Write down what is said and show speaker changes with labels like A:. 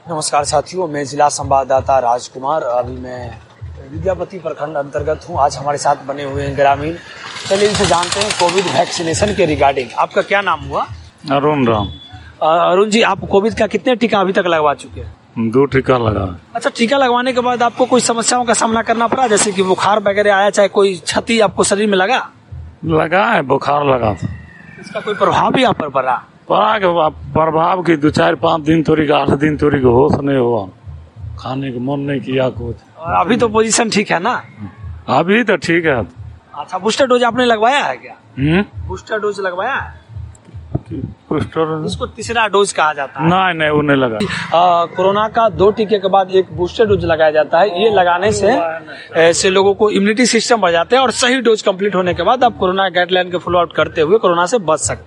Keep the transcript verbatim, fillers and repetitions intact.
A: नमस्कार साथियों, मैं जिला संवाददाता राजकुमार। अभी मैं विद्यापति प्रखंड अंतर्गत हूं। आज हमारे साथ बने हुए हैं ग्रामीण। चलिए इनसे जानते हैं कोविड वैक्सीनेशन के रिगार्डिंग। आपका क्या नाम हुआ?
B: अरुण राम।
A: अरुण जी, आप कोविड का कितने टीका अभी तक लगवा चुके हैं?
B: दो टीका लगा।
A: अच्छा, टीका लगवाने के बाद आपको कोई समस्याओं का सामना करना पड़ा, जैसे कि बुखार वगैरह आया, चाहे कोई क्षति आपको शरीर में लगा?
B: लगा है, बुखार लगा था।
A: इसका कोई प्रभाव भी आप पर पड़ा?
B: पड़ा के प्रभाव की दो चार पाँच दिन तोरी का आठ दिन तोरी का होश नहीं हुआ, खाने का मन नहीं किया कुछ।
A: और अभी तो पोजीशन ठीक है ना?
B: अभी तो ठीक है।
A: अच्छा, बूस्टर डोज आपने लगवाया है क्या?
B: हम्म
A: बूस्टर डोज लगवाया है?
B: बूस्टर
A: इसको तीसरा डोज कहा जाता है।
B: नहीं नहीं, वो नहीं लगा।
A: आ, कोरोना का दो टीके के बाद एक बूस्टर डोज लगाया जाता है। ये लगाने से ऐसे लोगों को इम्यूनिटी सिस्टम बढ़ जाता है और सही डोज कंप्लीट होने के बाद आप कोरोना गाइडलाइन के फॉलो आउट करते हुए कोरोना से बच सकते हैं।